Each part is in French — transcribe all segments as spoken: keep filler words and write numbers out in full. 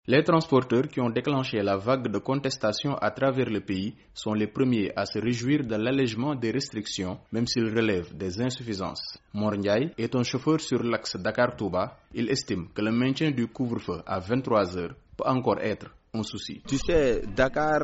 Les transporteurs qui ont déclenché la vague de contestation à travers le pays sont les premiers à se réjouir de l'allègement des restrictions, même s'ils relèvent des insuffisances. Mor Ndiaye est un chauffeur sur l'axe Dakar-Touba. Il estime que le maintien du couvre-feu à vingt-trois heures peut encore être un souci. Tu sais, Dakar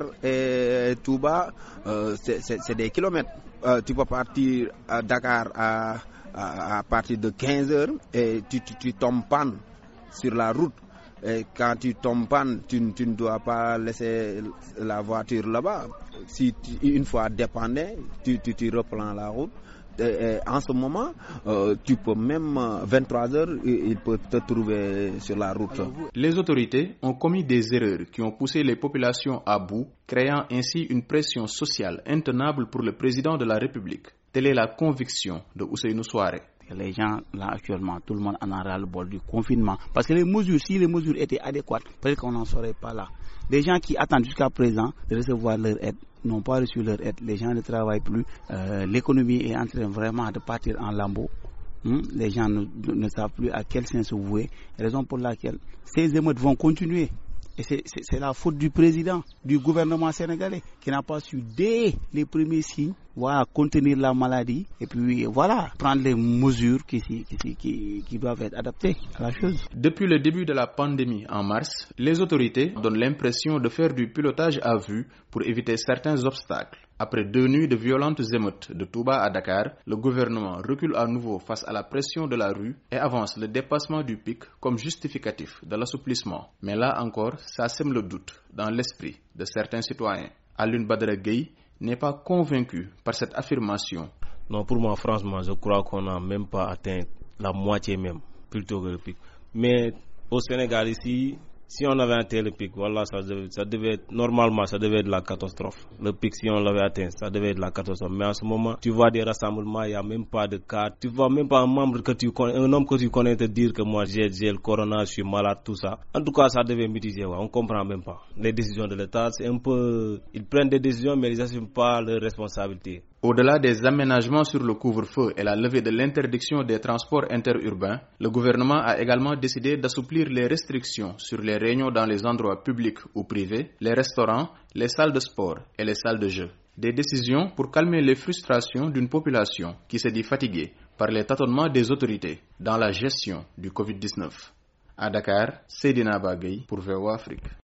et Touba, euh, c'est des kilomètres. Euh, tu peux partir à Dakar à, à, à partir de quinze heures et tu, tu, tu tombes panne sur la route. Et quand tu tombes panne, tu, tu ne dois pas laisser la voiture là-bas. Si tu, une fois dépanné, tu, tu, tu reprends la route. Et, et en ce moment, euh, tu peux même vingt-trois heures, il peut te trouver sur la route. Les autorités ont commis des erreurs qui ont poussé les populations à bout, créant ainsi une pression sociale intenable pour le président de la République. Telle est la conviction de Ousseynou Souare. Les gens, là, actuellement, tout le monde en a ras le bol du confinement. Parce que les mesures, si les mesures étaient adéquates, peut-être qu'on n'en serait pas là. Les gens qui attendent jusqu'à présent de recevoir leur aide n'ont pas reçu leur aide. Les gens ne travaillent plus. Euh, l'économie est en train vraiment de partir en lambeaux. Hum, les gens ne, ne savent plus à quel sens se vouer. Raison pour laquelle ces émeutes vont continuer. Et c'est la faute du président, du gouvernement sénégalais, qui n'a pas su, dès les premiers signes, voilà, contenir la maladie et puis voilà, prendre les mesures qui, qui, qui, qui doivent être adaptées à la chose. Depuis le début de la pandémie en mars, les autorités donnent l'impression de faire du pilotage à vue pour éviter certains obstacles. Après deux nuits de violentes émeutes de Touba à Dakar, le gouvernement recule à nouveau face à la pression de la rue et avance le dépassement du pic comme justificatif de l'assouplissement. Mais là encore, ça sème le doute dans l'esprit de certains citoyens. Alioune Badara Gueye n'est pas convaincu par cette affirmation. Non, pour moi, franchement, je crois qu'on n'a même pas atteint la moitié même, plutôt que le pic. Mais au Sénégal ici, si on avait atteint le pic, voilà, ça devait, ça devait être, normalement, ça devait être la catastrophe. Le pic, si on l'avait atteint, ça devait être la catastrophe. Mais en ce moment, tu vois des rassemblements, il n'y a même pas de cas. Tu vois même pas un membre que tu connais, un homme que tu connais te dire que moi, j'ai, j'ai le corona, je suis malade, tout ça. En tout cas, ça devait mitiger, ouais. On comprend même pas. Les décisions de l'État, c'est un peu, ils prennent des décisions, mais ils n'assument pas leurs responsabilités. Au-delà des aménagements sur le couvre-feu et la levée de l'interdiction des transports interurbains, le gouvernement a également décidé d'assouplir les restrictions sur les réunions dans les endroits publics ou privés, les restaurants, les salles de sport et les salles de jeu. Des décisions pour calmer les frustrations d'une population qui se dit fatiguée par les tâtonnements des autorités dans la gestion du covid dix-neuf. À Dakar, Seydina Bagay pour V O A Afrique.